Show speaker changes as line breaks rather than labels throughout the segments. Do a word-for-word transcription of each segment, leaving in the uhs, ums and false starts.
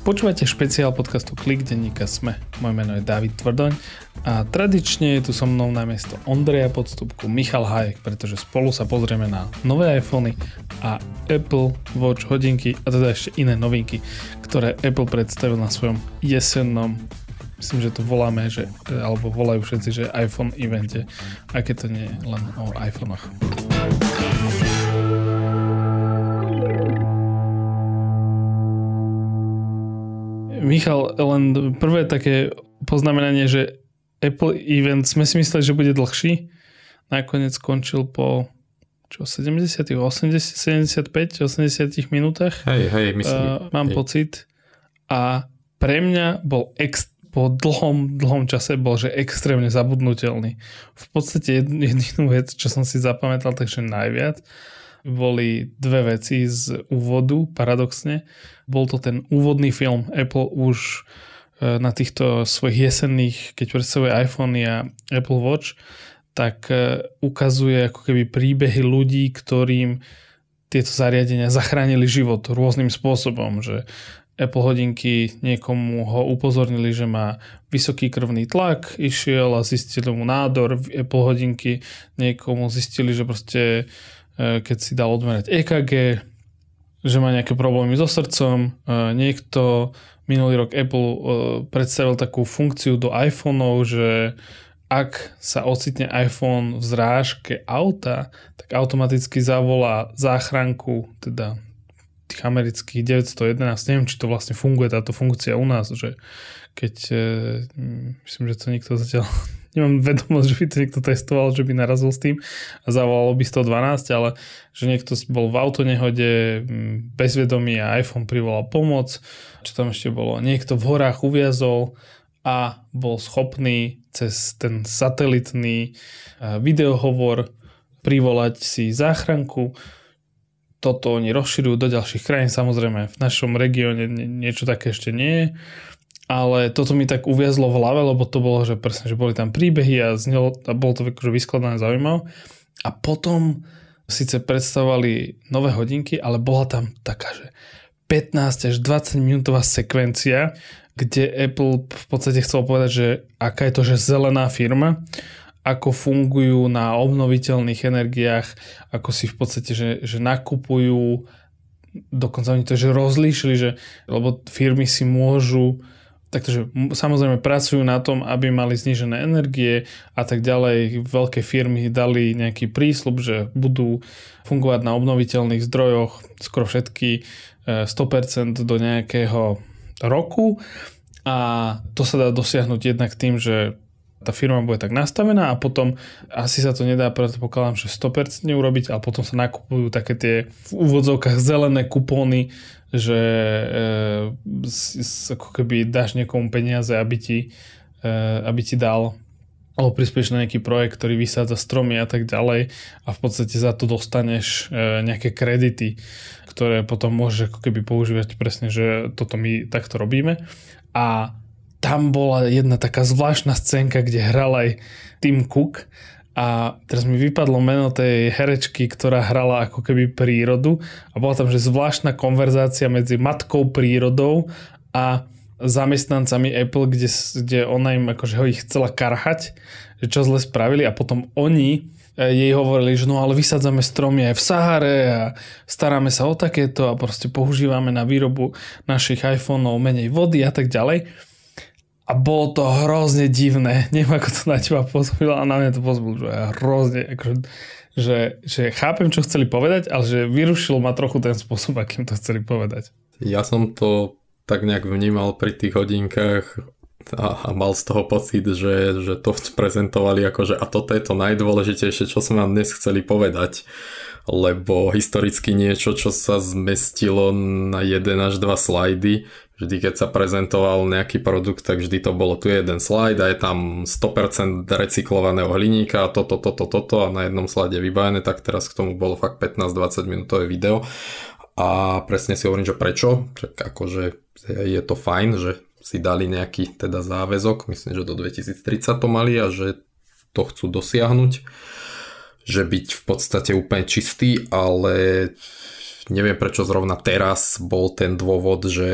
Počúvate špeciál podcastu Klik denníka SME. Moje meno je Dávid Tvrdoň a tradične je tu so mnou namiesto Ondreja Podstupku Michal Hájek, pretože spolu sa pozrieme na nové iPhony a Apple Watch hodinky a teda ešte iné novinky, ktoré Apple predstavil na svojom jesennom, myslím, že to voláme, že, alebo volajú všetci, že iPhone evente, aj keď to nie je len o iPhonech. Michal, len prvé také poznamenanie, že Apple event sme si mysleli, že bude dlhší. Nakoniec skončil po čo, sedemdesiat, osemdesiat, sedemdesiatpäť, osemdesiat minútach.
Hej, hej, myslím. Uh,
mám
hej.
pocit. A pre mňa bol ex, po dlhom, dlhom čase bol, že extrémne zabudnutelný. V podstate jednu, jednu vec, čo som si zapamätal, takže najviac, boli dve veci z úvodu, paradoxne. Bol to ten úvodný film. Apple už na týchto svojich jesenných, keď predstavuje iPhone a Apple Watch, tak ukazuje ako keby príbehy ľudí, ktorým tieto zariadenia zachránili život rôznym spôsobom, že Apple hodinky niekomu ho upozornili, že má vysoký krvný tlak, išiel a zistili mu nádor. Apple hodinky niekomu zistili, že proste keď si dal odmerať é ká gé, že má nejaké problémy so srdcom. Niekto, minulý rok Apple predstavil takú funkciu do iPhoneov, že ak sa ocitne iPhone v zrážke auta, tak automaticky zavolá záchranku, teda tých amerických deväťsto jedenásť. Neviem, či to vlastne funguje, táto funkcia u nás, že keď, myslím, že to nikto zatiaľ nemám vedomosť, že by to niekto testoval, že by narazil s tým a zavolalo by sto dvanásť, ale že niekto bol v autonehode bez vedomia a iPhone privolal pomoc. Čo tam ešte bolo? Niekto v horách uviazol a bol schopný cez ten satelitný videohovor privolať si záchranku. Toto oni rozširujú do ďalších krajín. Samozrejme, v našom regióne niečo také ešte nie je. Ale toto mi tak uviazlo v hlave, lebo to bolo, že presne, že boli tam príbehy a, znelo, a bolo to akože vyskladané zaujímavé. A potom síce predstavovali nové hodinky, ale bola tam taká, že pätnásť až dvadsať minútová sekvencia, kde Apple v podstate chcel povedať, že aká je to, že zelená firma, ako fungujú na obnoviteľných energiách, ako si v podstate, že, že nakupujú, dokonca oni to že rozlíšili, že, lebo firmy si môžu Takže samozrejme pracujú na tom, aby mali znížené energie a tak ďalej. Veľké firmy dali nejaký prísľub, že budú fungovať na obnoviteľných zdrojoch skoro všetky sto percent do nejakého roku a to sa dá dosiahnuť jednak tým, že tá firma bude tak nastavená a potom asi sa to nedá, predpokladám, že sto percent urobiť, ale potom sa nakupujú také tie v úvodzovkách zelené kupóny, že e, s, ako keby dáš niekomu peniaze, aby ti, e, aby ti dal alebo prispieš na nejaký projekt, ktorý vysádza stromy a tak ďalej a v podstate za to dostaneš e, nejaké kredity, ktoré potom môžeš ako keby používať presne, že toto my takto robíme. A tam bola jedna taká zvláštna scénka, kde hral aj Tim Cook a teraz mi vypadlo meno tej herečky, ktorá hrala ako keby prírodu a bola tam, že zvláštna konverzácia medzi matkou prírodou a zamestnancami Apple, kde, kde ona im akože ho ich chcela karhať, že čo zle spravili a potom oni jej hovorili, že no ale vysádzame stromy aj v Sahare a staráme sa o takéto a proste používame na výrobu našich iPhoneov menej vody a tak ďalej. A bolo to hrozne divné. Neviem, ako to na teba pôsobilo a na mňa to pôsobilo, že hrozne, akože, že, že chápem, čo chceli povedať, ale že vyrušilo ma trochu ten spôsob, akým to chceli povedať.
Ja som to tak nejak vnímal pri tých hodinkách a, a mal z toho pocit, že, že to prezentovali akože a toto je to najdôležitejšie, čo sme vám dnes chceli povedať. Lebo historicky niečo, čo sa zmestilo na jeden až dva slajdy, vždy keď sa prezentoval nejaký produkt, tak vždy to bolo tu jeden slajd a je tam sto percent recyklovaného hliníka a toto, toto, toto a na jednom slajde vybavené, tak teraz k tomu bolo fakt pätnásť dvadsať minútové video a presne si hovorím, že prečo, tak akože je to fajn, že si dali nejaký teda záväzok, myslím, že do dvetisíctridsať to mali a že to chcú dosiahnuť, že byť v podstate úplne čistý, ale neviem prečo zrovna teraz bol ten dôvod, že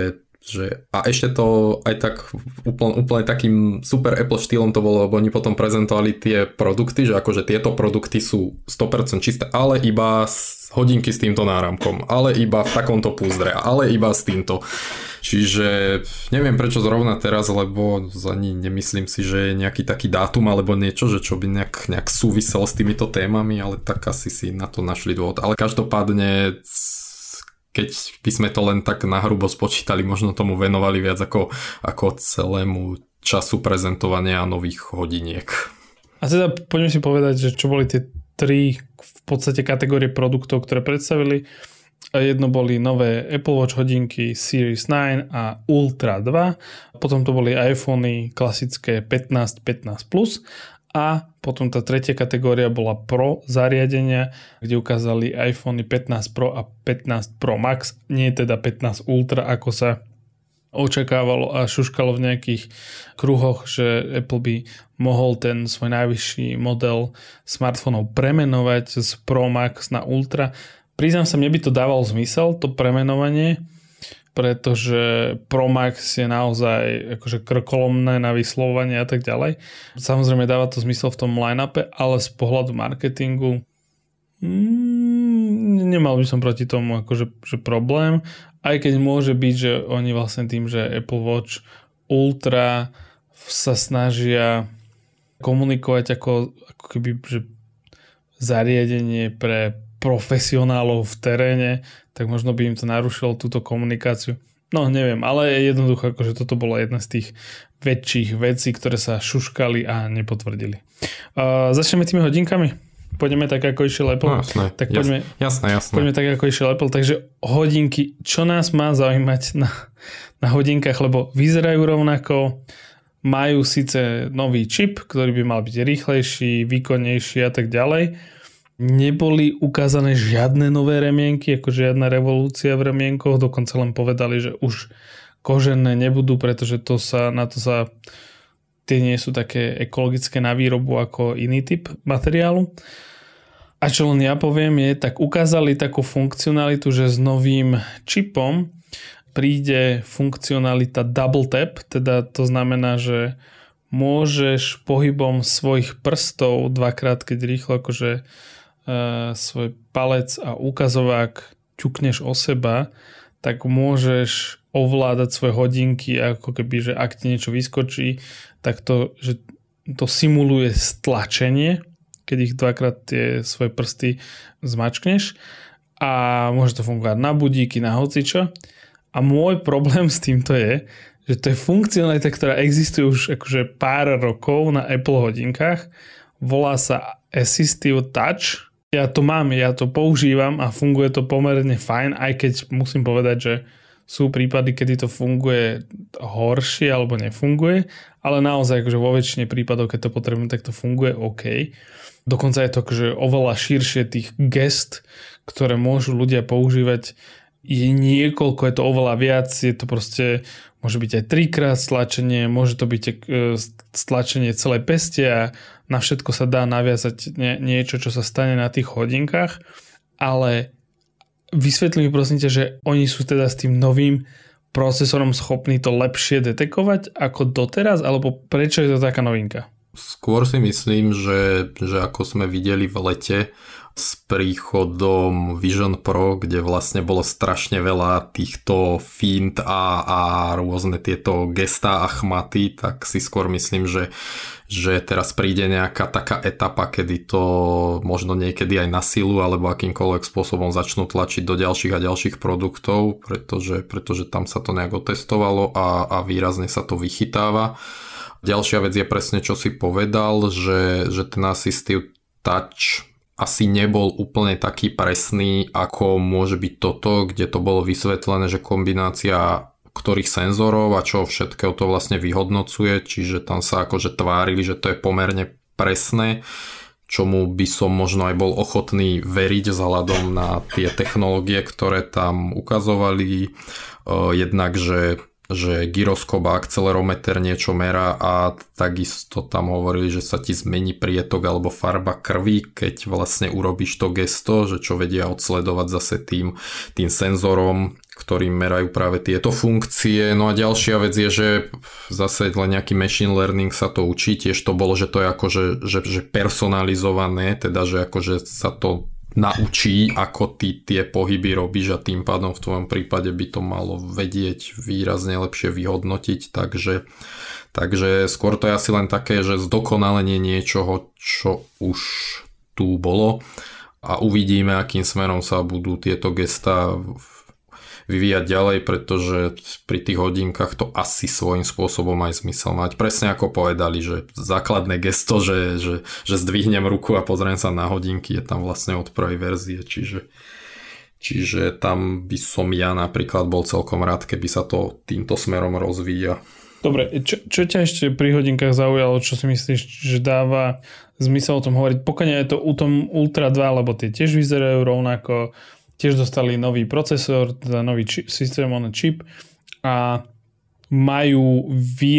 že a ešte to aj tak úplne, úplne takým super Apple štýlom to bolo, lebo oni potom prezentovali tie produkty, že akože tieto produkty sú sto percent čisté, ale iba s hodinky s týmto náramkom, ale iba v takomto púzdre, ale iba s týmto. Čiže neviem prečo zrovna teraz, lebo ani nemyslím si, že je nejaký taký dátum alebo niečo, že čo by nejak, nejak súvisel s týmito témami, ale tak asi si na to našli dôvod. Ale každopádne, keď by sme to len tak nahrubo spočítali, možno tomu venovali viac ako, ako celému času prezentovania nových hodiniek.
A teda poďme si povedať, že čo boli tie tri v podstate kategórie produktov, ktoré predstavili. Jedno boli nové Apple Watch hodinky Series nine a Ultra dva, potom to boli iPhony klasické pätnásť, pätnásť plus a potom tá tretia kategória bola Pro zariadenia, kde ukázali iPhony pätnásť Pro a pätnásť Pro Max, nie teda pätnásť Ultra, ako sa očakávalo a šuškalo v nejakých kruhoch, že Apple by mohol ten svoj najvyšší model smartfónov premenovať z Pro Max na Ultra. Priznám sa, mne by to dávalo zmysel, to premenovanie, pretože Pro Max je naozaj akože krkolomné na vyslovovanie a tak ďalej. Samozrejme dáva to zmysel v tom line-upe, ale z pohľadu marketingu mm, nemal by som proti tomu akože že problém. Aj keď môže byť, že oni vlastne tým, že Apple Watch Ultra sa snažia komunikovať ako, ako keby že zariadenie pre profesionálov v teréne, tak možno by im to narušilo túto komunikáciu. No neviem, ale jednoducho akože toto bola jedna z tých väčších vecí, ktoré sa šuškali a nepotvrdili. Uh, začneme tými hodinkami? Pôjdeme tak, ako išiel Apple?
No, jasné,
tak poďme,
jasné, jasné.
Poďme tak, ako išiel Apple. Takže hodinky, čo nás má zaujímať na, na hodinkách, lebo vyzerajú rovnako, majú síce nový čip, ktorý by mal byť rýchlejší, výkonnejší a tak ďalej. Neboli ukázané žiadne nové remienky, ako žiadna revolúcia v remienkoch, dokonca len povedali, že už kožené nebudú, pretože to sa, na to sa tie nie sú také ekologické na výrobu ako iný typ materiálu. A čo len ja poviem je, tak ukázali takú funkcionalitu, že s novým čipom príde funkcionalita double tap, teda to znamená, že môžeš pohybom svojich prstov dvakrát, keď rýchlo akože svoj palec a ukazovák ťukneš o seba, tak môžeš ovládať svoje hodinky, ako keby, že ak ti niečo vyskočí, tak to, že to simuluje stlačenie, keď ich dvakrát tie svoje prsty zmačkneš a môže to fungovať na budíky, na hocičo. A môj problém s týmto je, že to je funkcionalita, ktorá existuje už akože pár rokov na Apple hodinkách. Volá sa Assistive Touch. Ja to mám, ja to používam a funguje to pomerne fajn, aj keď musím povedať, že sú prípady, kedy to funguje horšie alebo nefunguje, ale naozaj akože vo väčšine prípadov, keď to potrebujem, tak to funguje OK. Dokonca je to akože oveľa širšie tých gest, ktoré môžu ľudia používať, je niekoľko, je to oveľa viac, je to proste, môže byť aj trikrát stlačenie, môže to byť stlačenie celej peste a na všetko sa dá naviazať nie, niečo, čo sa stane na tých hodinkách, ale vysvetlím mi prosím ťa, že oni sú teda s tým novým procesorom schopní to lepšie detekovať ako doteraz, alebo prečo je to taká novinka?
Skôr si myslím, že, že ako sme videli v lete s príchodom Vision Pro, kde vlastne bolo strašne veľa týchto fint a, a rôzne tieto gestá a chmaty, tak si skôr myslím, že, že teraz príde nejaká taká etapa, kedy to možno niekedy aj na silu alebo akýmkoľvek spôsobom začnú tlačiť do ďalších a ďalších produktov, pretože, pretože tam sa to nejak otestovalo a, a výrazne sa to vychytáva. Ďalšia vec je presne, čo si povedal, že, že ten Assistive Touch asi nebol úplne taký presný, ako môže byť toto, kde to bolo vysvetlené, že kombinácia ktorých senzorov a čo všetkého to vlastne vyhodnocuje, čiže tam sa akože tvárili, že to je pomerne presné, čomu by som možno aj bol ochotný veriť vzhľadom na tie technológie, ktoré tam ukazovali. Jednak, že že gyroskop a akcelerometer niečo merá a takisto tam hovorili, že sa ti zmení prietok alebo farba krvi, keď vlastne urobíš to gesto, že čo vedia odsledovať zase tým, tým senzorom, ktorým merajú práve tieto funkcie. No a ďalšia vec je, že zase len nejaký machine learning sa to učí, tiež to bolo, že to je akože že, že personalizované, teda že akože sa to naučí, ako ty tie pohyby robíš a tým pádom v tvojom prípade by to malo vedieť výrazne lepšie vyhodnotiť, takže, takže skôr to je asi len také, že zdokonalenie niečoho, čo už tu bolo a uvidíme, akým smerom sa budú tieto gestá vyvíjať ďalej, pretože pri tých hodinkách to asi svojím spôsobom aj zmysel mať. Presne ako povedali, že základné gesto, že, že, že zdvihnem ruku a pozriem sa na hodinky, je tam vlastne od prvej verzie, čiže, čiže tam by som ja napríklad bol celkom rád, keby sa to týmto smerom rozvíja.
Dobre, čo, čo ťa ešte pri hodinkách zaujalo, čo si myslíš, že dáva zmysel o tom hovoriť? Pokiaľ je to u tom Ultra dva, lebo tie tiež vyzerajú rovnako, tiež dostali nový procesor, teda nový čip, systém on chip a majú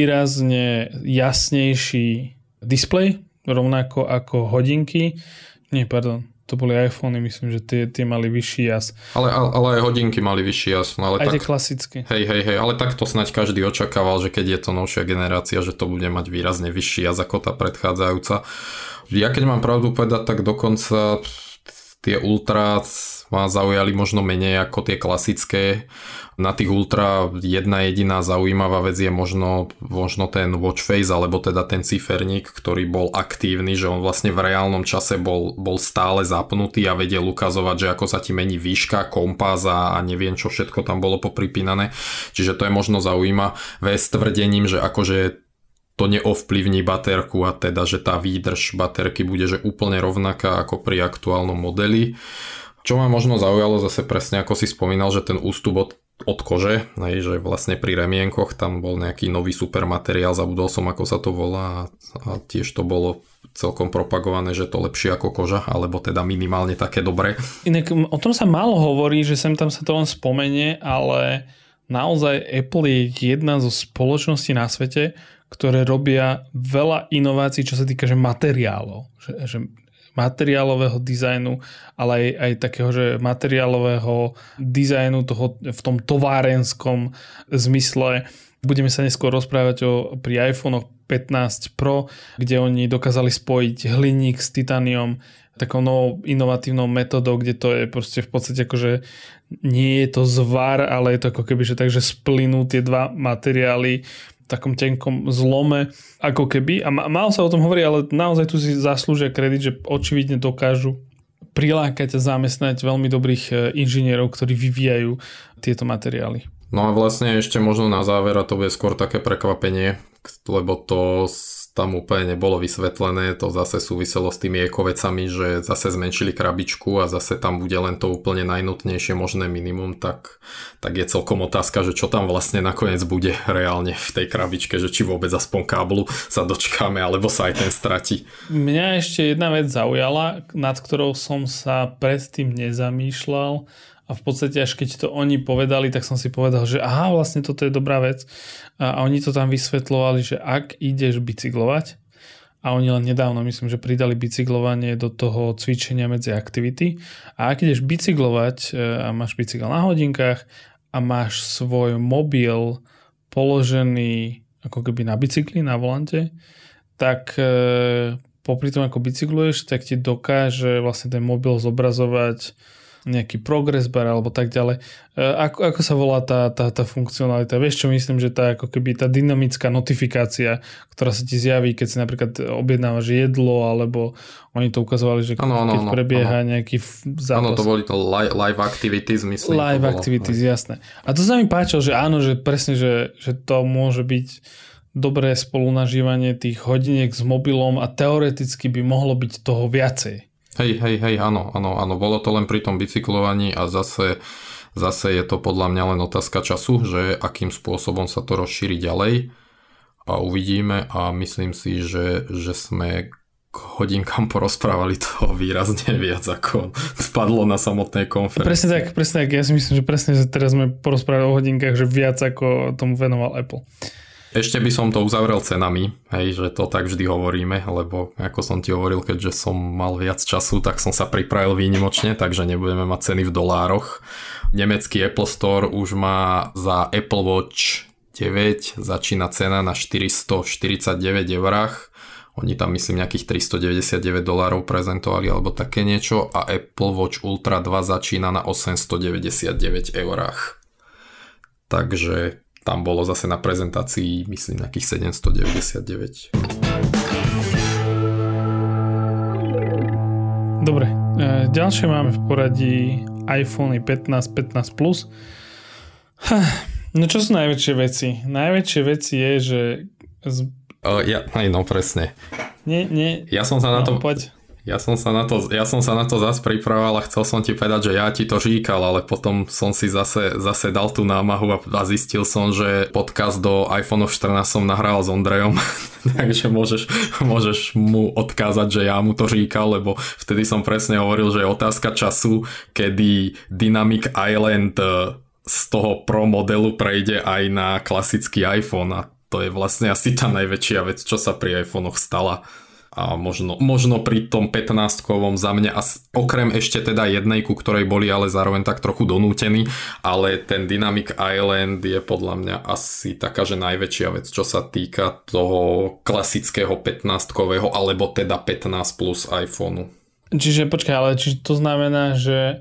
výrazne jasnejší displej, rovnako ako hodinky. Nie, pardon, to boli iPhony, myslím, že tie, tie mali vyšší jas.
Ale, ale, ale aj hodinky mali vyšší jas. No ale
aj
tak,
tie klasické.
Hej, hej, hej, ale takto snáď každý očakával, že keď je to novšia generácia, že to bude mať výrazne vyšší jas ako tá predchádzajúca. Ja keď mám pravdu povedať, tak dokonca tie Ultra ma zaujali možno menej ako tie klasické. Na tých Ultra jedna jediná zaujímavá vec je možno, možno ten watch face, alebo teda ten ciferník, ktorý bol aktívny, že on vlastne v reálnom čase bol, bol stále zapnutý a vedel ukazovať, že ako sa ti mení výška, kompas a, a neviem čo všetko tam bolo popripínané. Čiže to je možno zaujímavé s tvrdením, že akože to neovplyvní baterku a teda, že tá výdrž baterky bude že úplne rovnaká ako pri aktuálnom modeli. Čo ma možno zaujalo zase presne ako si spomínal, že ten ústup od, od kože, hej, že vlastne pri remienkoch tam bol nejaký nový super materiál, zabudol som ako sa to volá a tiež to bolo celkom propagované, že to lepšie ako koža, alebo teda minimálne také dobré.
Inak o tom sa málo hovorí, že sem tam sa to len spomenie, ale naozaj Apple je jedna zo spoločností na svete, ktoré robia veľa inovácií, čo sa týka že materiálov. Že, že materiálového dizajnu, ale aj, aj takého, že materiálového dizajnu toho, v tom továrenskom zmysle. Budeme sa neskôr rozprávať o, pri iPhone pätnásť Pro, kde oni dokázali spojiť hliník s titániom takou novou inovatívnou metodou, kde to je proste v podstate akože nie je to zvar, ale je to ako keby, že takže splynú tie dva materiály v takom tenkom zlome, ako keby. A málo sa o tom hovorí, ale naozaj tu si zaslúžia kredit, že očividne dokážu prilákať a zamestnať veľmi dobrých inžinierov, ktorí vyvíjajú tieto materiály.
No a vlastne ešte možno na záver, a to bude skôr také prekvapenie, lebo to tam úplne nebolo vysvetlené, to zase súviselo s tými ekovecami, že zase zmenšili krabičku a zase tam bude len to úplne najnutnejšie možné minimum, tak, tak je celkom otázka, že čo tam vlastne nakoniec bude reálne v tej krabičke, že či vôbec aspoň káblu sa dočkáme, alebo sa aj ten stratí.
Mňa ešte jedna vec zaujala, nad ktorou som sa predtým nezamýšľal. A v podstate až keď to oni povedali, tak som si povedal, že aha, vlastne toto je dobrá vec. A oni to tam vysvetľovali, že ak ideš bicyklovať, a oni len nedávno myslím, že pridali bicyklovanie do toho cvičenia medzi aktivity, a ak ideš bicyklovať a máš bicykel na hodinkách a máš svoj mobil položený ako keby na bicykli, na volante, tak popri tom ako bicykluješ, tak ti dokáže vlastne ten mobil zobrazovať nejaký progress bar alebo tak ďalej. Ako, ako sa volá tá, tá, tá funkcionalita? Vieš čo myslím, že tá ako keby tá dynamická notifikácia, ktorá sa ti zjaví, keď si napríklad objednávaš jedlo, alebo oni to ukazovali, že ano, ano, keď ano, prebieha ano. nejaký zápas.
Áno, to boli to live, live activities, myslím.
Live
to
activities, bolo. Jasné. A to sa mi páčilo, že áno, že presne, že, že to môže byť dobré spolunažívanie tých hodiniek s mobilom a teoreticky by mohlo byť toho viacej.
Hej, hej, hej, áno, áno, áno, bolo to len pri tom bicyklovaní a zase, zase je to podľa mňa len otázka času, že akým spôsobom sa to rozšíri ďalej a uvidíme a myslím si, že, že sme k hodinkám porozprávali toho výrazne viac, ako spadlo na samotnej konferencii.
Presne tak, presne tak, ja si myslím, že presne že teraz sme porozprávali o hodinkách, že viac ako tomu venoval Apple.
Ešte by som to uzavrel cenami, hej, že to tak vždy hovoríme, lebo ako som ti hovoril, keďže som mal viac času, tak som sa pripravil výnimočne, takže nebudeme mať ceny v dolároch. Nemecký Apple Store už má za Apple Watch deväť, začína cena na štyristoštyridsaťdeväť eurách. Oni tam myslím nejakých tristodeväťdesiatdeväť dolárov prezentovali alebo také niečo a Apple Watch Ultra dva začína na osemstodeväťdesiatdeväť eurách. Takže tam bolo zase na prezentácii myslím nejakých sedemstodeväťdesiatdeväť.
Dobre, ďalšie máme v poradí iPhone pätnásť, pätnásť plus. No čo sú najväčšie veci? Najväčšie veci je, že z...
Uh, ja, no presne.
Nie, nie.
Ja som sa na
no,
to...
Poď.
Ja som sa na to, ja som sa na to zase pripravoval a chcel som ti povedať, že ja ti to říkal, ale potom som si zase, zase dal tú námahu a, a zistil som, že podcast do iPhone štrnásť som nahral s Ondrejom, takže môžeš, môžeš mu odkázať, že ja mu to říkal, lebo vtedy som presne hovoril, že je otázka času, kedy Dynamic Island z toho Pro modelu prejde aj na klasický iPhone a to je vlastne asi tá najväčšia vec, čo sa pri iPhonech stala. A možno, možno pri tom pätnástkovom za mňa, okrem ešte teda jednej, ku ktorej boli ale zároveň tak trochu donútení, ale ten Dynamic Island je podľa mňa asi taká, že najväčšia vec, čo sa týka toho klasického pätnástkového, alebo teda pätnásť plus iPhoneu.
Čiže počkaj, ale čiže to znamená, že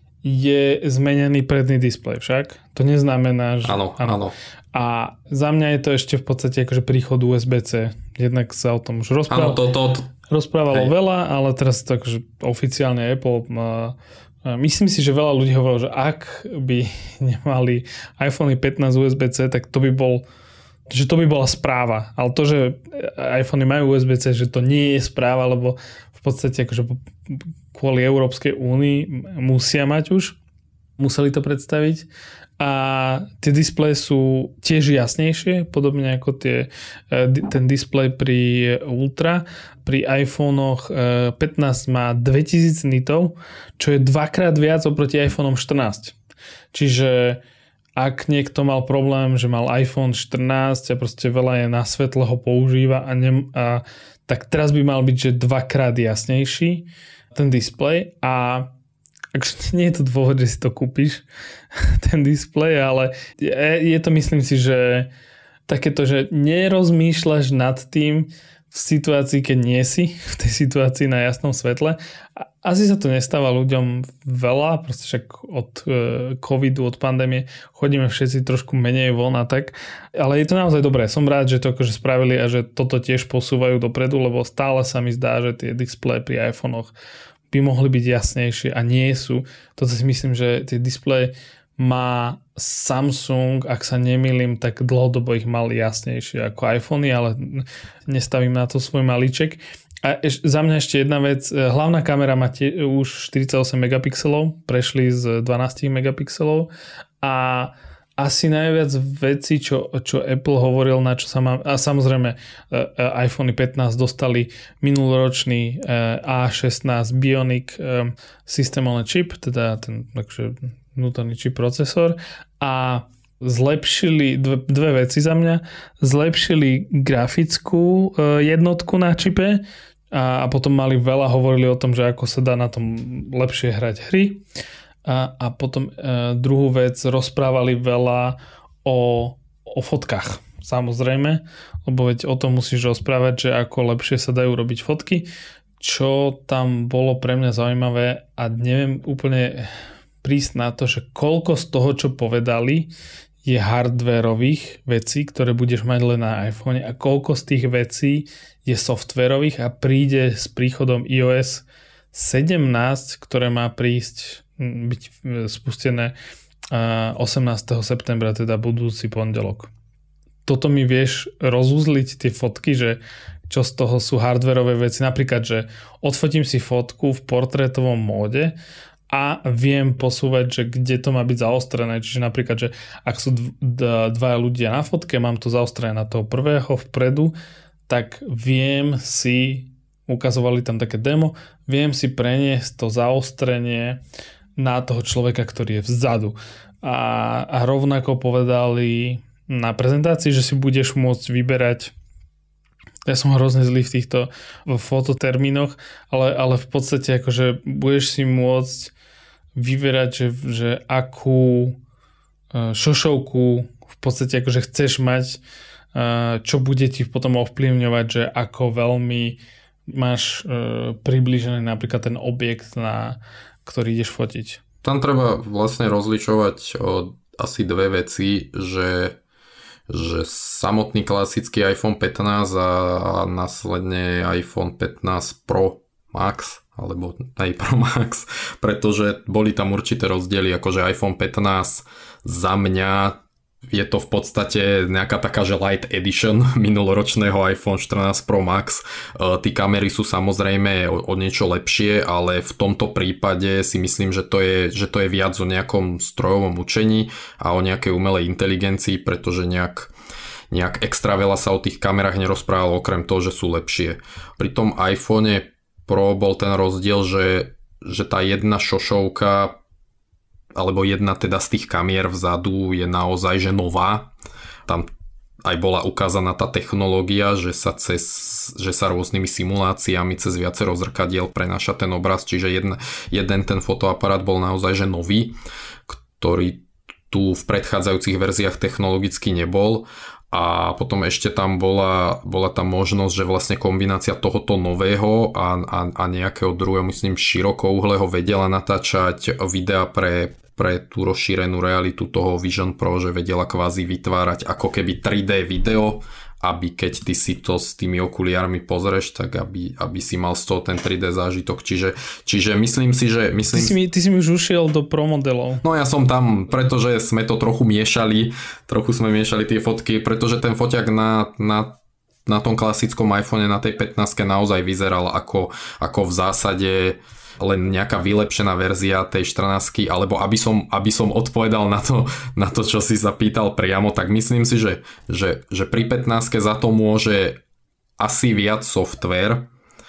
je zmenený predný displej však? To neznamená, že...
Áno, áno.
A za mňa je to ešte v podstate akože príchod ú es bé cé. Jednak sa o tom už rozprávalo,
áno, to, to, to.
rozprávalo veľa, ale teraz to akože oficiálne Apple... Má, myslím si, že veľa ľudí hovorilo, že ak by nemali iPhone pätnásť ú es bé cé, tak to by bol... že to by bola správa. Ale to, že iPhony majú ú es bé cé, že to nie je správa, lebo v podstate akože kvôli Európskej únii musia mať už. Museli to predstaviť. A tie displeje sú tiež jasnejšie, podobne ako tie, ten displej pri Ultra. Pri iPhonech pätnásť má dvetisíc nitov, čo je dvakrát viac oproti iPhone štrnásť. Čiže ak niekto mal problém, že mal iPhone štrnásť a proste veľa je na svetlo ho používa a, ne, a tak teraz by mal byť, že dvakrát jasnejší ten displej a takže nie je to dôvod, že si to kúpiš, ten displej, ale je, je to, myslím si, že takéto, že nerozmýšľaš nad tým v situácii, keď nie si v tej situácii na jasnom svetle. Asi sa to nestáva ľuďom veľa, proste však od e, covidu, od pandémie chodíme všetci trošku menej von a tak, ale je to naozaj dobré. Som rád, že to akože spravili a že toto tiež posúvajú dopredu, lebo stále sa mi zdá, že tie displeje pri iPhonech by mohli byť jasnejšie a nie sú. Toto si myslím, že tie displeje má Samsung, ak sa nemýlim, tak dlhodobo ich mal jasnejšie ako iPhony, ale nestavím na to svoj malíček. A eš, za mňa ešte jedna vec. Hlavná kamera má tie, už štyridsaťosem megapixelov, prešli z dvanásť megapixelov a asi najviac vecí, čo, čo Apple hovoril, na čo sa má... A samozrejme, iPhone pätnásť dostali minuloročný á šestnásť Bionic System on a Chip, teda ten takže, vnútorný čip procesor a zlepšili dve, dve veci za mňa. Zlepšili grafickú jednotku na čipe a, a potom mali veľa, hovorili o tom, že ako sa dá na tom lepšie hrať hry. A, a potom e, druhú vec, rozprávali veľa o, o fotkách, samozrejme, lebo veď o tom musíš rozprávať, že ako lepšie sa dajú robiť fotky. Čo tam bolo pre mňa zaujímavé a neviem úplne prísť na to, že koľko z toho, čo povedali, je hardwareových vecí, ktoré budeš mať len na iPhone a koľko z tých vecí je softwarových a príde s príchodom iOS sedemnásť, ktoré má prísť byť spustené osemnásteho septembra, teda budúci pondelok. Toto mi vieš rozuzliť tie fotky, že čo z toho sú hardwareové veci. Napríklad, že odfotím si fotku v portrétovom móde a viem posúvať, že kde to má byť zaostrené. Čiže napríklad, že ak sú dvaja ľudia na fotke, mám to zaostrené na toho prvého vpredu, tak viem si, ukazovali tam také demo, viem si preniesť to zaostrenie na toho človeka, ktorý je vzadu. A, a rovnako povedali na prezentácii, že si budeš môcť vyberať. Ja som hrozne zlý v týchto fototermínoch, ale, ale v podstate akože budeš si môcť vyberať, že, že akú šošovku v podstate akože chceš mať, čo bude ti potom ovplyvňovať, že ako veľmi máš priblížený napríklad ten objekt, na ktorý ideš fotiť.
Tam treba vlastne rozlišovať o asi dve veci, že, že samotný klasický iPhone pätnásť a následne iPhone pätnásť Pro Max alebo aj Pro Max, pretože boli tam určité rozdiely, akože iPhone pätnásť za mňa je to v podstate nejaká taká, že light edition minuloročného iPhone štrnásť Pro Max. Tí kamery sú samozrejme o, o niečo lepšie, ale v tomto prípade si myslím, že to je, že to je viac o nejakom strojovom učení a o nejakej umelej inteligencii, pretože nejak, nejak extra veľa sa o tých kamerách nerozprávalo, okrem toho, že sú lepšie. Pri tom iPhone Pro bol ten rozdiel, že, že tá jedna šošovka alebo jedna teda z tých kamier vzadu je naozaj že nová. Tam aj bola ukázaná tá technológia, že sa, cez, že sa rôznymi simuláciami cez viacero zrkadiel prenáša ten obraz, čiže jedna, jeden ten fotoaparát bol naozaj že nový, ktorý tu v predchádzajúcich verziách technologicky nebol. A potom ešte tam bola, bola tá možnosť, že vlastne kombinácia tohoto nového a, a, a nejakého druhého, myslím, širokouhleho vedela natáčať videa pre, pre tú rozšírenú realitu toho Vision Pro, že vedela kvázi vytvárať ako keby tri dé video, aby keď ty si to s tými okuliármi pozrieš, tak aby, aby si mal z toho ten tri dé zážitok. Čiže, čiže myslím si, že... Myslím...
Ty, si mi, ty si mi už ušiel do Pro modelov.
No ja som tam, pretože sme to trochu miešali, trochu sme miešali tie fotky, pretože ten foťak na, na, na tom klasickom iPhone, na tej pätnásť naozaj vyzeral ako, ako v zásade len nejaká vylepšená verzia tej štrnásť, alebo aby som, aby som odpovedal na to, na to, čo si sa pýtal priamo, tak myslím si, že, že, že pri pätnásť za to môže asi viac software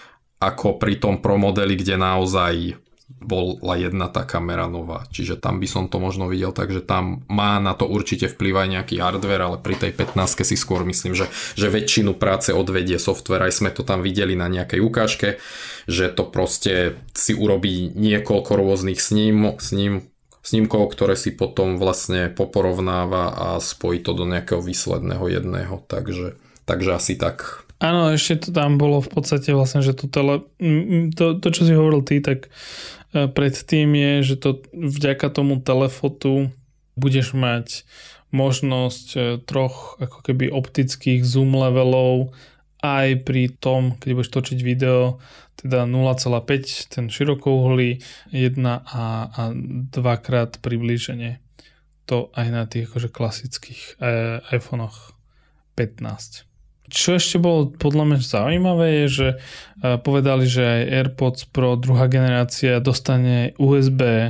ako pri tom Pro modeli, kde naozaj bola jedna tá kamera nová. Čiže tam by som to možno videl, takže tam má na to určite vplyv aj nejaký hardware, ale pri tej pätnásť si skôr myslím, že, že väčšinu práce odvedie software. Aj sme to tam videli na nejakej ukážke, že to proste si urobí niekoľko rôznych sním, sním, snímkov, ktoré si potom vlastne poporovnáva a spojí to do nejakého výsledného jedného. Takže, takže asi tak.
Áno, ešte to tam bolo v podstate vlastne, že to, tele, to, to čo si hovoril ty, tak predtým je, že to vďaka tomu telefotu budeš mať možnosť troch ako keby optických zoom levelov aj pri tom, keď budeš točiť video, teda nula celá päť ten širokouhlý, jedna a, a dvakrát priblíženie. To aj na tých akože klasických e, iPhonech pätnásť. Čo ešte bolo podľa mňa zaujímavé je, že povedali, že aj AirPods Pro druhá generácia dostane U S B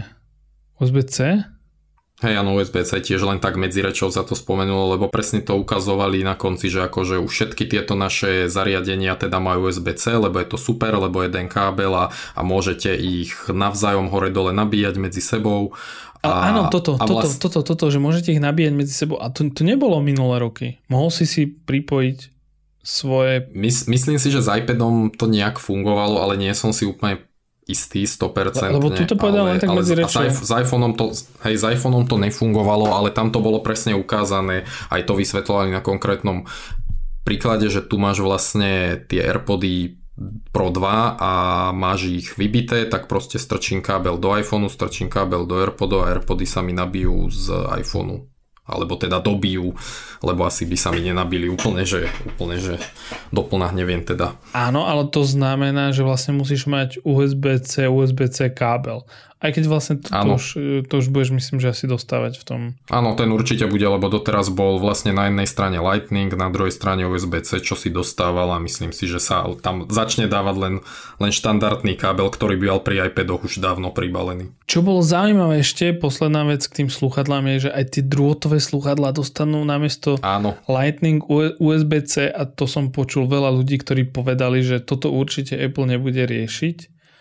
U S B C.
Hej, áno, U S B C tiež len tak medzi rečou sa to spomenulo, lebo presne to ukazovali na konci, že akože už všetky tieto naše zariadenia teda majú U S B C, lebo je to super, lebo jeden kábel a, a môžete ich navzájom hore-dole nabíjať medzi sebou.
A, áno, toto, a vlast... toto, toto, toto, že môžete ich nabíjať medzi sebou. A to, to nebolo minulé roky. Mohol si si pripojiť svoje...
Mys, myslím si, že s iPadom to nejak fungovalo, ale nie som si úplne istý sto percent.
Lebo tu to povedal len tak medzi rečou.
S iPhoneom to, hej, s iPhoneom to nefungovalo, ale tam to bolo presne ukázané. Aj to vysvetľovali na konkrétnom príklade, že tu máš vlastne tie AirPody Pro dva a máš ich vybité, tak proste strčím kábel do iPhoneu, strčím kábel do AirPodov a AirPody sa mi nabijú z iPhoneu. Alebo teda dobijú, lebo asi by sa mi nenabili úplne, že, úplne, že doplnách neviem teda.
Áno, ale to znamená, že vlastne musíš mať U S B C, U S B C kábel. Aj keď vlastne to, to, už, to už budeš, myslím, že asi dostávať v tom.
Áno, ten určite bude, lebo doteraz bol vlastne na jednej strane Lightning, na druhej strane U S B C, čo si dostával a myslím si, že sa tam začne dávať len, len štandardný kábel, ktorý by mal pri iPadoch už dávno pribalený.
Čo bolo zaujímavé ešte, posledná vec k tým slúchadlám je, že aj tie drôtové slúchadlá dostanú namiesto
Áno.
Lightning U S B C a to som počul veľa ľudí, ktorí povedali, že toto určite Apple nebude riešiť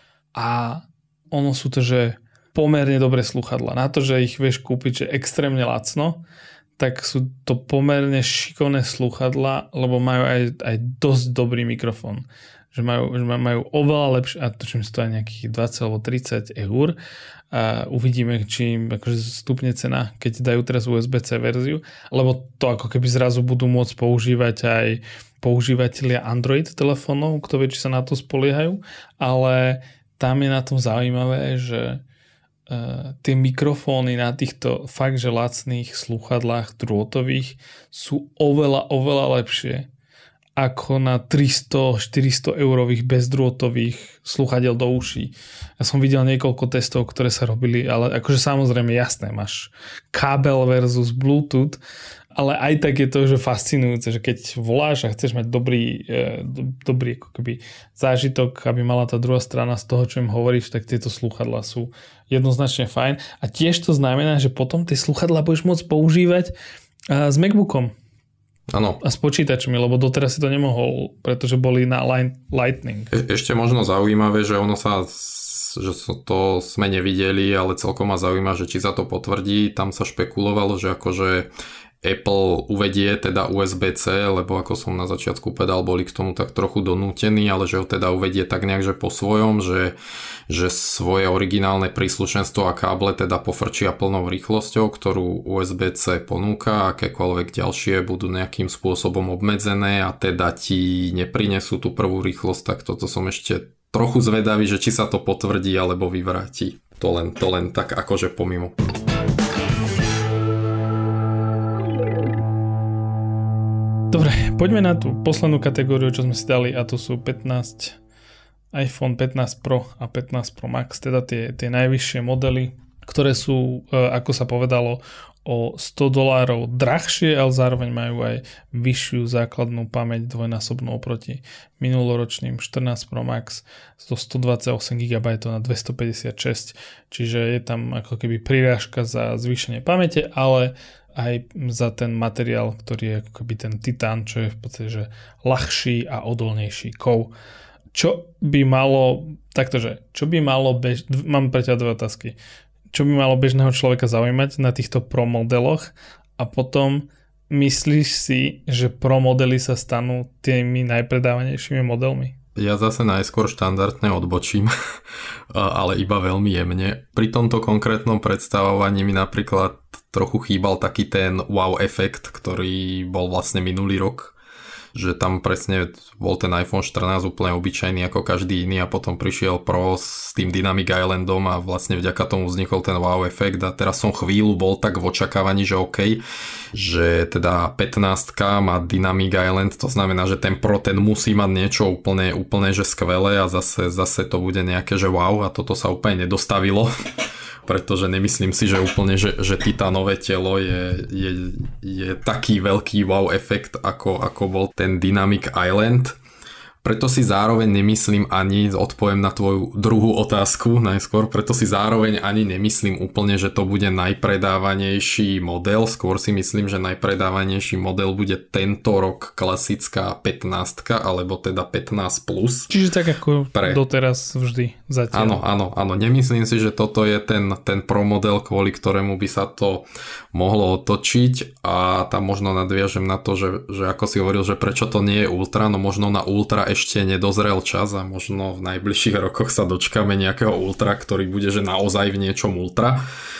a ono sú to, že pomerne dobré slúchadlá. Na to, že ich vieš kúpiť, že extrémne lacno, tak sú to pomerne šikovné slúchadlá, lebo majú aj, aj dosť dobrý mikrofón. Že majú, že majú oveľa lepšie, a to čím stojí nejakých dvadsať alebo tridsať eur. A uvidíme, či im akože stupne cena, keď dajú teraz ú es bé-C verziu, lebo to ako keby zrazu budú môcť používať aj používateľia Android telefónov, kto vie, či sa na to spoliehajú, ale tam je na tom zaujímavé, že uh, tie mikrofóny na týchto fakt, že lacných slúchadlách drôtových sú oveľa, oveľa lepšie ako na tristo štyristo eurových bezdrôtových slúchadiel do uší. Ja som videl niekoľko testov, ktoré sa robili, ale akože samozrejme jasné, máš kábel versus Bluetooth, ale aj tak je to že fascinujúce, že keď voláš a chceš mať dobrý, do, dobrý ako keby zážitok, aby mala tá druhá strana z toho, čo im hovoríš, tak tieto slúchadlá sú jednoznačne fajn. A tiež to znamená, že potom tie slúchadlá budeš môcť používať s MacBookom.
Áno.
A s počítačmi, lebo doteraz si to nemohol, pretože boli na Lightning.
E- ešte možno zaujímavé, že ono sa, že to sme nevideli, ale celkom ma zaujíma, že či sa to potvrdí. Tam sa špekulovalo, že akože Apple uvedie teda ú es bé-C, lebo ako som na začiatku povedal, boli k tomu tak trochu donútení, ale že ho teda uvedie tak nejak, že po svojom, že, že svoje originálne príslušenstvo a káble teda pofrčia plnou rýchlosťou, ktorú ú es bé-C ponúka, akékoľvek ďalšie budú nejakým spôsobom obmedzené a teda ti neprinesú tú prvú rýchlosť, tak toto som ešte trochu zvedavý, že či sa to potvrdí alebo vyvráti. To len, to len tak akože pomimo.
Dobre, poďme na tú poslednú kategóriu, čo sme si dali, a to sú pätnásť, iPhone pätnásť Pro a pätnásť Pro Max, teda tie, tie najvyššie modely, ktoré sú, ako sa povedalo, o sto dolárov drahšie, ale zároveň majú aj vyššiu základnú pamäť dvojnásobnú oproti minuloročným štrnásť Pro Max zo stodvadsaťosem gigabajtov na dvestopäťdesiatšesť, čiže je tam ako keby prirážka za zvýšenie pamäte, ale aj za ten materiál, ktorý je ako keby ten titán, čo je v podstate že ľahší a odolnejší kov. Čo by malo, taktože, čo by malo bež, mám pre ťa dve otázky. Čo by malo bežného človeka zaujímať na týchto Pro modeloch a potom myslíš si, že Pro modely sa stanú tými najpredávanejšími modelmi?
Ja zase najskôr štandardne odbočím, ale iba veľmi jemne. Pri tomto konkrétnom predstavovaní mi napríklad trochu chýbal taký ten wow efekt, ktorý bol vlastne minulý rok, že tam presne bol ten iPhone štrnásť úplne obyčajný ako každý iný a potom prišiel Pro s tým Dynamic Islandom a vlastne vďaka tomu vznikol ten wow efekt a teraz som chvíľu bol tak v očakávaní, že OK, že teda pätnástka má Dynamic Island, to znamená, že ten Pro ten musí mať niečo úplne, úplne že skvelé a zase, zase to bude nejaké, že wow, a toto sa úplne nedostavilo. Pretože nemyslím si, že úplne, že, že titánové telo je, je, je taký veľký wow efekt, ako, ako bol ten Dynamic Island. Preto si zároveň nemyslím ani, odpoviem na tvoju druhú otázku najskôr, preto si zároveň ani nemyslím úplne, že to bude najpredávanejší model, skôr si myslím, že najpredávanejší model bude tento rok klasická pätnástka, alebo teda pätnásť plus.
Čiže tak ako pre... doteraz vždy zatiaľ.
Áno, áno, áno, nemyslím si, že toto je ten, ten Pro model, kvôli ktorému by sa to mohlo otočiť a tam možno nadviažem na to, že, že ako si hovoril, že prečo to nie je Ultra, no možno na Ultra ešte nedozrel čas a možno v najbližších rokoch sa dočkáme nejakého Ultra, ktorý bude že naozaj v niečom Ultra,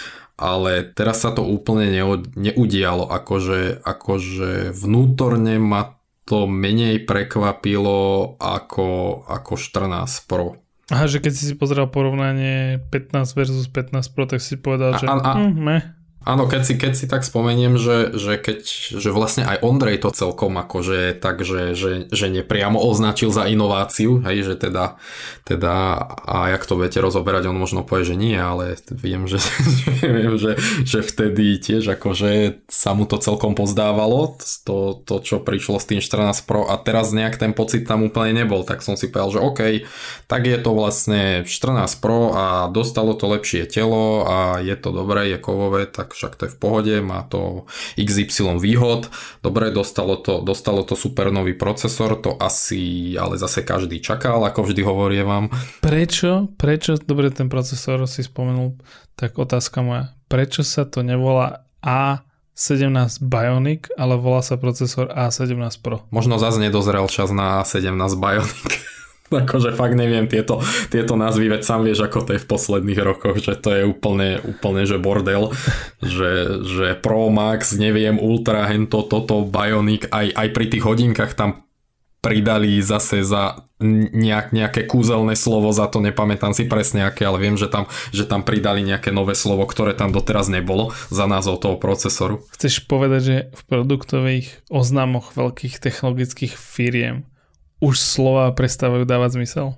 ale teraz sa to úplne neudialo, akože, akože vnútorne ma to menej prekvapilo ako, ako štrnásť Pro.
Aha, že keď si si pozrel porovnanie pätnásť versus pätnásť Pro, tak si povedal, že
a, a,
mm, meh.
Áno, keď si, keď si tak spomeniem, že, že, keď, že vlastne aj Ondrej to celkom akože tak, že, že, že nepriamo označil za inováciu, hej, že teda, teda a jak to budete rozoberať, on možno povie, že nie, ale viem, že, viem, že, že vtedy tiež akože sa mu to celkom pozdávalo, to, to čo prišlo s tým štrnásť Pro a teraz nejak ten pocit tam úplne nebol, tak som si povedal, že OK, tak je to vlastne štrnásť Pro a dostalo to lepšie telo a je to dobré, je kovové, tak však to je v pohode, má to iks ypsilon výhod, dobre, dostalo to, dostalo to super nový procesor, to asi, ale zase každý čakal, ako vždy hovorievam.
Prečo, prečo, dobre, ten procesor si spomenul, tak otázka moja, prečo sa to nevolá A sedemnásť Bionic, ale volá sa procesor á sedemnásť Pro.
Možno zase nedozrel čas na á sedemnásť Bionic. Akože fakt neviem tieto, tieto názvy, veď sám vieš, ako to je v posledných rokoch, že to je úplne, úplne že bordel, že, že Pro Max, neviem, Ultra, hento, toto, Bionic, aj, aj pri tých hodinkách tam pridali zase za nejak, nejaké kúzelné slovo, za to nepamätám si presne aké, ale viem, že tam, že tam pridali nejaké nové slovo, ktoré tam doteraz nebolo za názov toho procesoru.
Chceš povedať, že v produktových oznámoch veľkých technologických firiem už slova prestávajú dávať zmysel?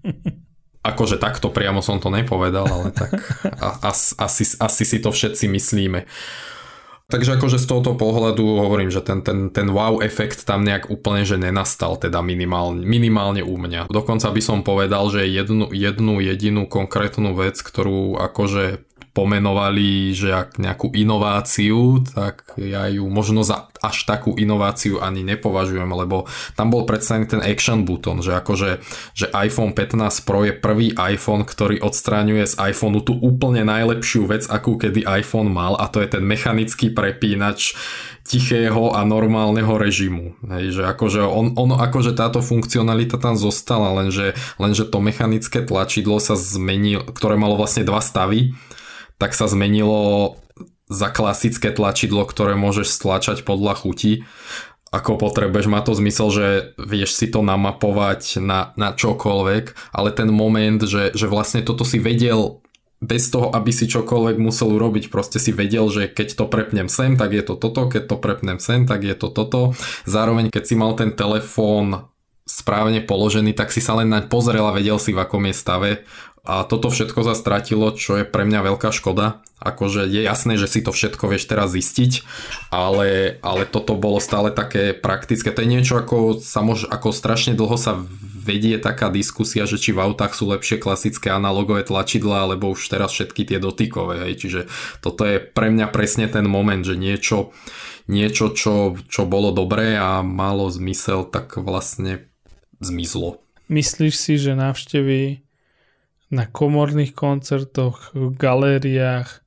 Akože takto priamo som to nepovedal, ale tak as, asi, asi si to všetci myslíme. Takže akože z tohoto pohľadu hovorím, že ten, ten, ten wow efekt tam nejak úplne že nenastal, teda minimálne, minimálne u mňa. Dokonca by som povedal, že jednu, jednu jedinú konkrétnu vec, ktorú akože pomenovali, že ak nejakú inováciu, tak ja ju možno za až takú inováciu ani nepovažujem, lebo tam bol predstavený ten action button, že akože že iPhone pätnásť Pro je prvý iPhone, ktorý odstráňuje z iPhoneu tú úplne najlepšiu vec, akú kedy iPhone mal, a to je ten mechanický prepínač tichého a normálneho režimu. Hej, že akože on, ono akože táto funkcionalita tam zostala, lenže, lenže to mechanické tlačidlo sa zmenilo, ktoré malo vlastne dva stavy, tak sa zmenilo za klasické tlačidlo, ktoré môžeš stlačať podľa chuti. Ako potrebuješ, má to zmysel, že vieš si to namapovať na, na čokoľvek, ale ten moment, že, že vlastne toto si vedel bez toho, aby si čokoľvek musel urobiť, proste si vedel, že keď to prepnem sem, tak je to toto, keď to prepnem sem, tak je to toto. Zároveň, keď si mal ten telefón správne položený, tak si sa len naň pozrel a vedel si, v akom je stave. A toto všetko sa stratilo, čo je pre mňa veľká škoda. Akože je jasné, že si to všetko vieš teraz zistiť, ale, ale toto bolo stále také praktické. To je niečo, ako, sa môž, ako strašne dlho sa vedie taká diskusia, že či v autách sú lepšie klasické analogové tlačidlá, alebo už teraz všetky tie dotykové. Hej. Čiže toto je pre mňa presne ten moment, že niečo, niečo čo, čo bolo dobré a malo zmysel, tak vlastne zmizlo.
Myslíš si, že návštevy na komorných koncertoch, galériách,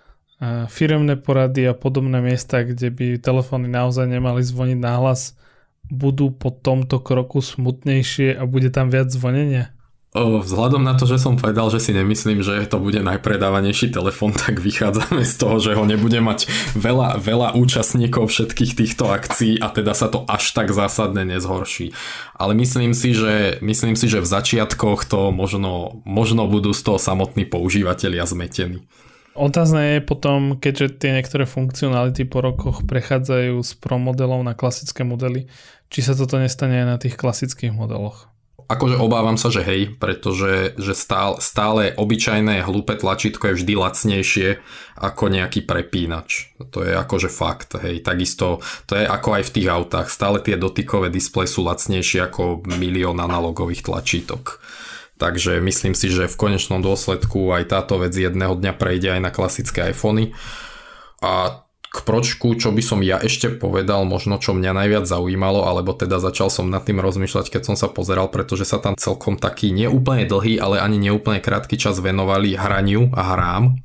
firemné porady a podobné miesta, kde by telefóny naozaj nemali zvoniť nahlas, budú po tomto kroku smutnejšie a bude tam viac zvonenia?
Vzhľadom na to, že som povedal, že si nemyslím, že to bude najpredávanejší telefón, tak vychádzame z toho, že ho nebude mať veľa, veľa účastníkov všetkých týchto akcií a teda sa to až tak zásadne nezhorší. Ale myslím si, že, myslím si, že v začiatkoch to možno, možno budú z toho samotní používatelia zmetení.
Otázne je potom, keďže tie niektoré funkcionality po rokoch prechádzajú z Pro modelov na klasické modely, či sa toto nestane aj na tých klasických modeloch.
Akože obávam sa, že hej, pretože že stále, stále obyčajné hlúpe tlačítko je vždy lacnejšie ako nejaký prepínač. To je akože fakt, hej. Takisto to je ako aj v tých autách. Stále tie dotykové displeje sú lacnejšie ako milión analogových tlačítok. Takže myslím si, že v konečnom dôsledku aj táto vec jedného dňa prejde aj na klasické iPhony. A k Pročku, čo by som ja ešte povedal, možno čo mňa najviac zaujímalo, alebo teda začal som nad tým rozmýšľať, keď som sa pozeral, pretože sa tam celkom taký neúplne dlhý, ale ani neúplne krátky čas venovali hraniu a hrám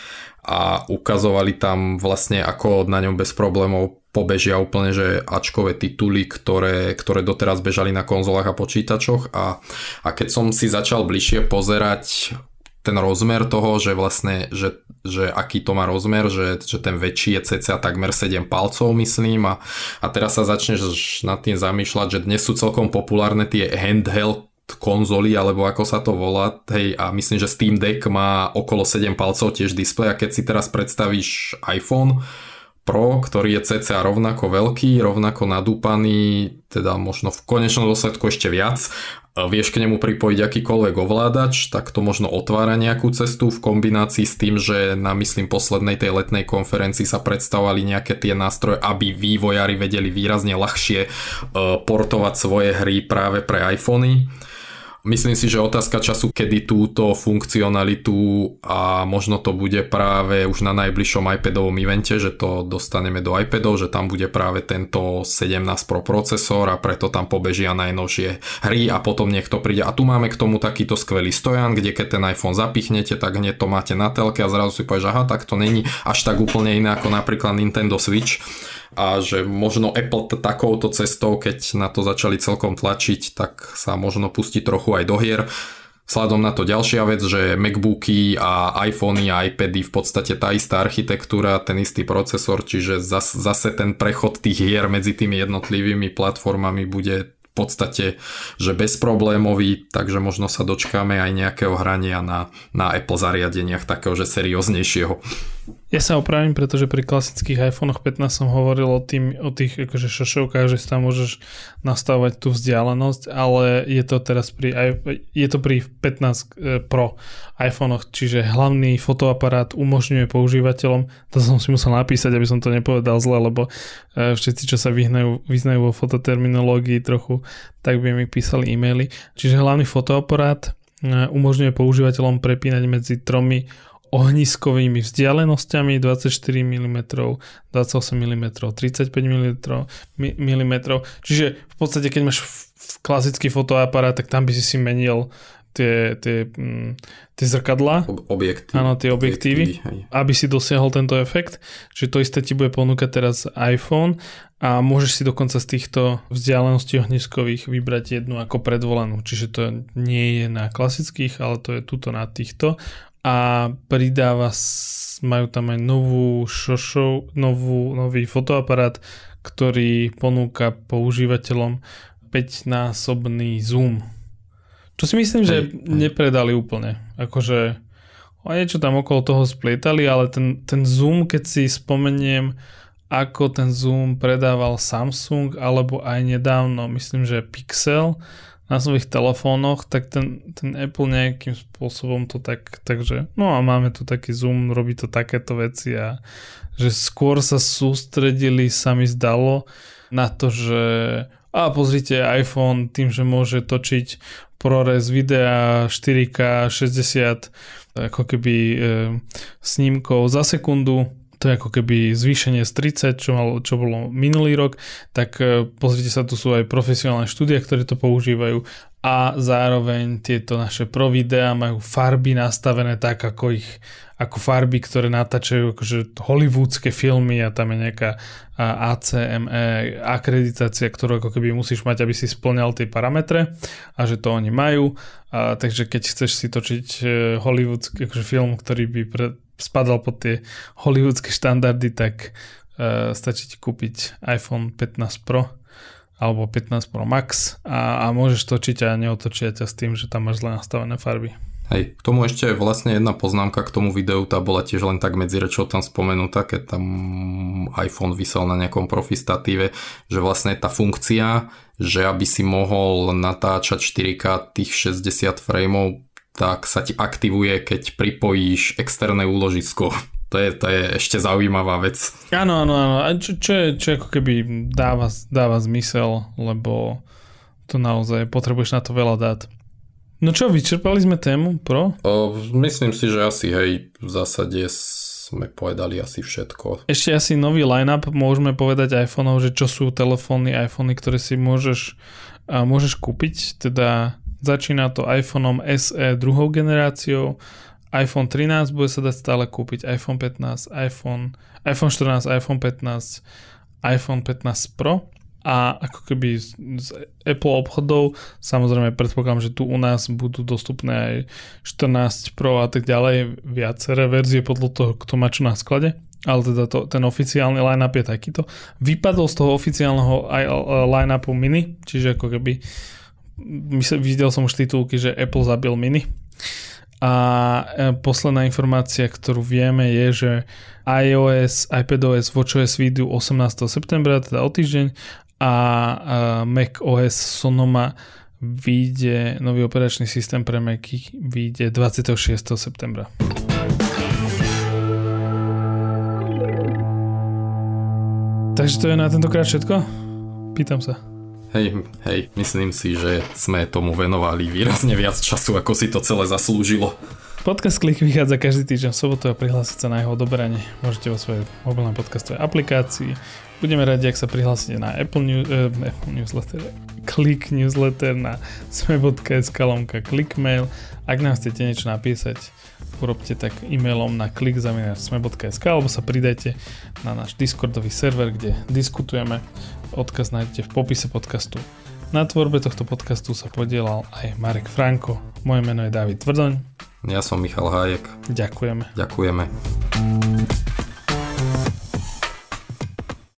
a ukazovali tam vlastne, ako na ňom bez problémov pobežia úplne, že ačkové tituly, ktoré, ktoré doteraz bežali na konzolách a počítačoch a, a keď som si začal bližšie pozerať ten rozmer toho, že vlastne, že, že aký to má rozmer, že, že ten väčší je cca takmer sedem palcov, myslím, a, a teraz sa začneš nad tým zamýšľať, že dnes sú celkom populárne tie handheld konzoly, alebo ako sa to volá, hej, a myslím, že Steam Deck má okolo sedem palcov tiež displej, a keď si teraz predstavíš iPhone Pro, ktorý je cca rovnako veľký, rovnako nadúpaný, teda možno v konečnom dôsledku ešte viac, vieš k nemu pripojiť akýkoľvek ovládač, tak to možno otvára nejakú cestu v kombinácii s tým, že na myslím poslednej tej letnej konferencii sa predstavovali nejaké tie nástroje, aby vývojári vedeli výrazne ľahšie portovať svoje hry práve pre iPhony. Myslím si, že otázka času, kedy túto funkcionalitu a možno to bude práve už na najbližšom iPadovom evente, že to dostaneme do iPadov, že tam bude práve tento sedemnásť Pro procesor a preto tam pobežia najnovšie hry a potom niekto príde. A tu máme k tomu takýto skvelý stojan, kde keď ten iPhone zapichnete, tak hneď to máte na telke a zrazu si povieš, aha, tak to není až tak úplne iné ako napríklad Nintendo Switch. A že možno Apple t- takouto cestou, keď na to začali celkom tlačiť, tak sa možno pustí trochu aj do hier. Vzhľadom na to ďalšia vec, že MacBooky a iPhony a iPady v podstate tá istá architektúra, ten istý procesor, čiže zas, zase ten prechod tých hier medzi tými jednotlivými platformami bude v podstate že bezproblémový, takže možno sa dočkáme aj nejakého hrania na, na Apple zariadeniach takého, že serióznejšieho.
Ja sa opravím, pretože pri klasických iPhone pätnásť som hovoril o, tým, o tých akože šošovkách, že si tam môžeš nastavovať tú vzdialenosť, ale je to teraz pri, je to pri pätnásť Pro iPhonech, čiže hlavný fotoaparát umožňuje používateľom, to som si musel napísať, aby som to nepovedal zle, lebo všetci, čo sa vyznajú, vyznajú vo fototerminológii trochu, tak by mi písali e-maily. Čiže hlavný fotoaparát umožňuje používateľom prepínať medzi tromi ohniskovými vzdialenosťami dvadsaťštyri milimetrov, dvadsaťosem milimetrov, tridsaťpäť milimetrov. Čiže v podstate, keď máš klasický fotoaparát, tak tam by si si menil tie, tie, tie zrkadlá.
Objektívy.
Áno, tie objektívy, objektívy aby si dosiahol tento efekt. Čiže to isté ti bude ponúkať teraz iPhone a môžeš si dokonca z týchto vzdialeností ohniskových vybrať jednu ako predvolenú. Čiže to nie je na klasických, ale to je tuto na týchto. A pridáva, majú tam aj novú šošov, novú, nový fotoaparát, ktorý ponúka používateľom päťnásobný zoom. Čo si myslím, že nepredali úplne. Akože niečo tam okolo toho splietali, ale ten, ten zoom, keď si spomeniem, ako ten zoom predával Samsung, alebo aj nedávno, myslím, že Pixel na svojich telefónoch, tak ten, ten Apple nejakým spôsobom to tak, takže no a máme tu taký zoom, robí to takéto veci a že skôr sa sústredili, sa mi zdalo, na to, že a pozrite iPhone tým, že môže točiť ProRes videa štyri ká šesťdesiat ako keby e, snímkov za sekundu. To je ako keby zvýšenie z tridsať, čo, mal, čo bolo minulý rok, tak pozrite sa, tu sú aj profesionálne štúdie, ktoré to používajú a zároveň tieto naše pro videá majú farby nastavené tak, ako ich ako farby, ktoré natáčajú akože hollywoodske filmy a tam je nejaká á cé em é akreditácia, ktorú ako keby musíš mať, aby si spĺňal tie parametre a že to oni majú. A, takže keď chceš si točiť hollywoodský akože film, ktorý by pre spadal pod tie hollywoodske štandardy, tak uh, stačí ti kúpiť iPhone pätnásť Pro alebo pätnásť Pro Max a, a môžeš točiť a neotočia ťa s tým, že tam máš zle nastavené farby.
Hej, k tomu ešte vlastne jedna poznámka k tomu videu, tá bola tiež len tak medzi rečou tam spomenutá, keď tam iPhone visel na nejakom profistatíve, že vlastne tá funkcia, že aby si mohol natáčať štyri ká tých šesťdesiat frameov, tak sa ti aktivuje, keď pripojíš externé úložisko. To je, to je ešte zaujímavá vec.
Áno, áno, áno. A čo, čo, je, čo ako keby dáva, dáva zmysel, lebo to naozaj potrebuješ na to veľa dát. No čo, vyčerpali sme tému Pro?
O, myslím si, že asi, hej, v zásade sme povedali asi všetko.
Ešte asi nový line-up môžeme povedať iPhoneov, že čo sú telefóny, iPhony, ktoré si môžeš, a môžeš kúpiť, teda začína to iPhoneom es e druhou generáciou, iPhone trinásť bude sa dať stále kúpiť, iPhone pätnásť, iPhone, iPhone štrnásť, iPhone pätnásť, iPhone pätnásť Pro a ako keby z, z Apple obchodov, samozrejme predpokladám, že tu u nás budú dostupné aj štrnásť Pro a tak ďalej, viaceré verzie podľa toho, kto má čo na sklade. Ale teda to, ten oficiálny line-up je takýto. Vypadol z toho oficiálneho line-upu mini, čiže ako keby videl som už titulky, že Apple zabil mini. A posledná informácia, ktorú vieme, je, že iOS, iPadOS, watchOS vyjdú osemnásteho septembra, teda o týždeň, a macOS Sonoma vyjde, nový operačný systém pre Macy vyjde dvadsiateho šiesteho septembra. Takže to je na tentokrát všetko? Pýtam sa.
Hej, hej, myslím si, že sme tomu venovali výrazne viac času, ako si to celé zaslúžilo.
Podcast Klik vychádza každý týždeň v sobotu a prihlásiť sa na jeho odoberanie môžete vo svojej mobilnej podcastovej aplikácii. Budeme radi, ak sa prihlásite na Apple, News, eh, Apple Newsletter, Klik Newsletter na sme.sk lomka klikmail. Ak nám chcete niečo napísať, urobte tak e-mailom na klik zavináč sme.sk alebo sa pridajte na náš Discordový server, kde diskutujeme. Odkaz nájdete v popise podcastu. Na tvorbe tohto podcastu sa podielal aj Marek Franko. Moje meno je Dávid Tvrdoň.
Ja som Michal Hájek.
Ďakujeme.
Ďakujeme.